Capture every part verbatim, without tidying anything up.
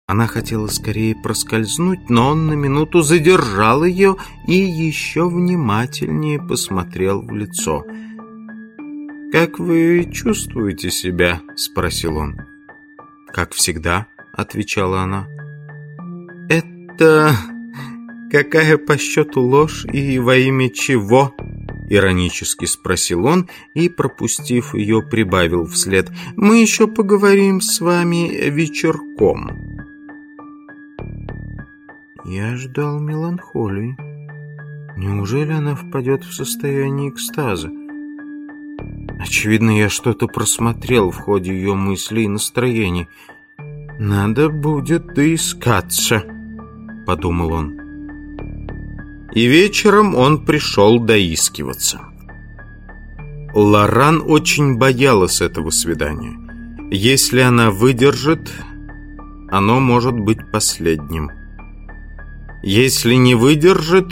Она хотела скорее проскользнуть, но он на минуту задержал ее и еще внимательнее посмотрел в лицо. «Как вы чувствуете себя?» — спросил он. «Как всегда», — отвечала она. «Это какая по счету ложь и во имя чего?» — иронически спросил он и, пропустив ее, прибавил вслед. «Мы еще поговорим с вами вечерком». Я ждал меланхолии. Неужели она впадет в состояние экстаза? Очевидно, я что-то просмотрел в ходе ее мыслей и настроений. «Надо будет доискаться», — подумал он. И вечером он пришел доискиваться. Лоран очень боялась этого свидания. Если она выдержит, оно может быть последним. Если не выдержит,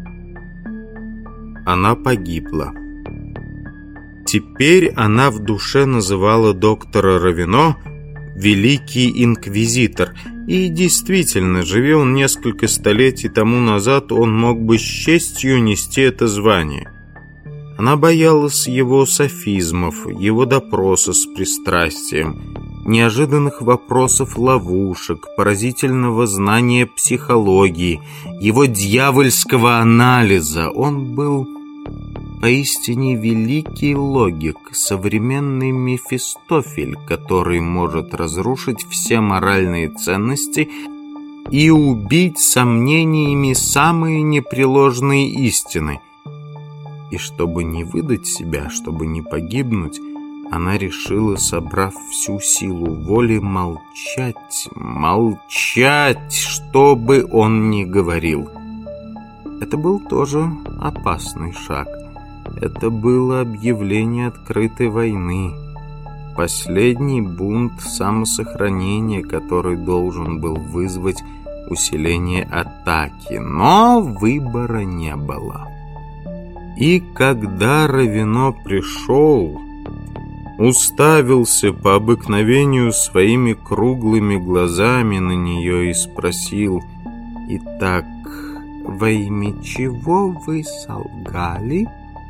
она погибла. Теперь она в душе называла доктора Равино «Великий инквизитор». И действительно, живя он несколько столетий тому назад, он мог бы с честью нести это звание. Она боялась его софизмов, его допроса с пристрастием, неожиданных вопросов-ловушек, поразительного знания психологии, его дьявольского анализа. Он был поистине великий логик, современный Мефистофель, который может разрушить все моральные ценности и убить сомнениями самые непреложные истины. И чтобы не выдать себя, чтобы не погибнуть, она решила, собрав всю силу воли, молчать, молчать, что бы он ни говорил. Это был тоже опасный шаг. Это было объявление открытой войны. Последний бунт самосохранения, который должен был вызвать усиление атаки. Но выбора не было. И когда Равино пришел, уставился по обыкновению своими круглыми глазами на нее и спросил: «Итак, во имя чего вы солгали?»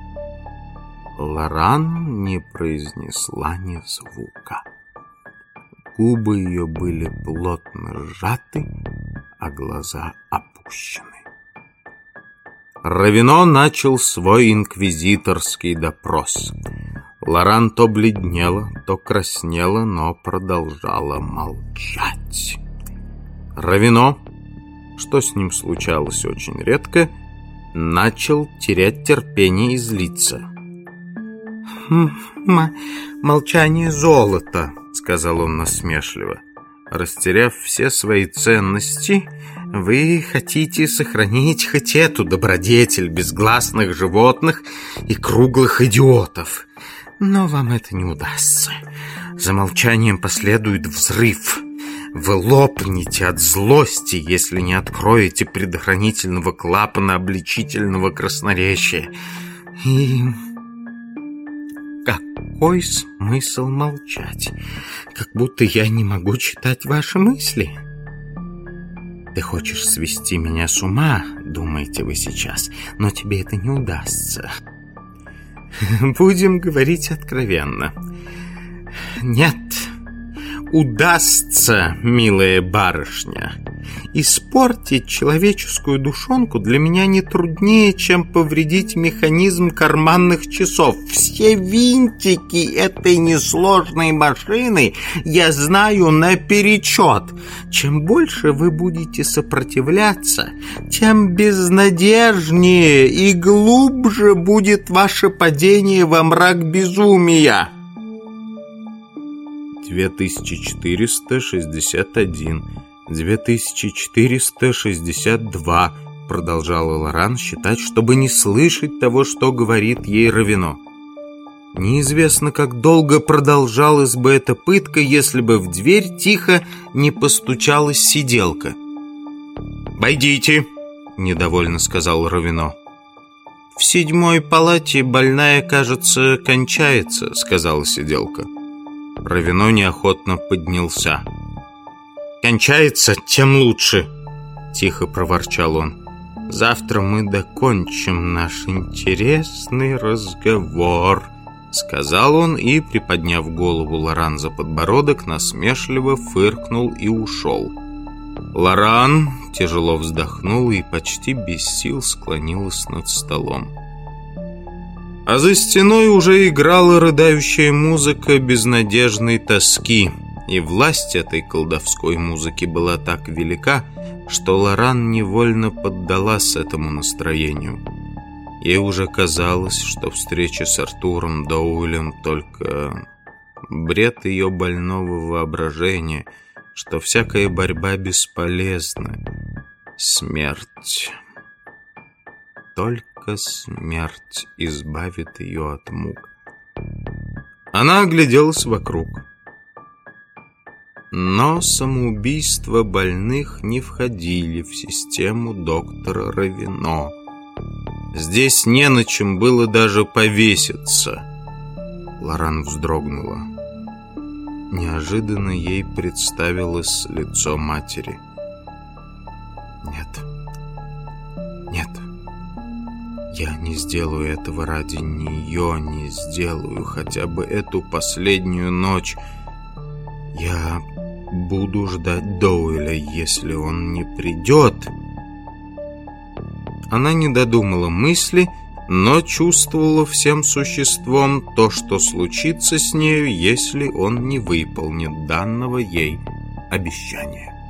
Лоран не произнесла ни звука. Губы ее были плотно сжаты, а глаза опущены. Равино начал свой инквизиторский допрос. Лоран то бледнела, то краснела, но продолжала молчать. Равино, что с ним случалось очень редко, начал терять терпение и злиться. «Молчание золото», — сказал он насмешливо. «Растеряв все свои ценности, вы хотите сохранить хоть эту добродетель безгласных животных и круглых идиотов. Но вам это не удастся. За молчанием последует взрыв. Вы лопнете от злости, если не откроете предохранительного клапана обличительного красноречия. И какой смысл молчать? Как будто я не могу читать ваши мысли. Ты хочешь свести меня с ума, думаете вы сейчас, но тебе это не удастся. Будем говорить откровенно. Нет, удастся, милая барышня. Испортить человеческую душонку для меня не труднее, чем повредить механизм карманных часов. Все винтики этой несложной машины я знаю наперечет. Чем больше вы будете сопротивляться, тем безнадежнее и глубже будет ваше падение во мрак безумия. две тысячи четыреста шестьдесят один, две тысячи четыреста шестьдесят два, продолжала Лоран считать, чтобы не слышать того, что говорит ей Равино. Неизвестно, как долго продолжалась бы эта пытка, если бы в дверь тихо не постучалась сиделка. «Войдите», — недовольно сказал Равино. «В седьмой палате больная, кажется, кончается», — сказала сиделка. Равино неохотно поднялся. кончается, тем лучше», — тихо проворчал он. «Завтра мы докончим наш интересный разговор», — сказал он и, приподняв голову Лоран за подбородок, насмешливо фыркнул и ушел. Лоран тяжело вздохнула и почти без сил склонилась над столом. А за стеной уже играла рыдающая музыка безнадежной тоски, и власть этой колдовской музыки была так велика, что Лоран невольно поддалась этому настроению. Ей уже казалось, что встреча с Артуром Доуэлем только бред ее больного воображения, что всякая борьба бесполезна. Смерть. Только смерть избавит ее от мук. Она огляделась вокруг. Но самоубийства больных не входили в систему доктора Равино. Здесь не на чем было даже повеситься. Лоран вздрогнула. Неожиданно ей представилось лицо матери. Нет, нет, я не сделаю этого ради нее, не сделаю хотя бы эту последнюю ночь. Я буду ждать Доуэля, если он не придет. Она не додумала мысли, но чувствовала всем существом то, что случится с нею, если он не выполнит данного ей обещания.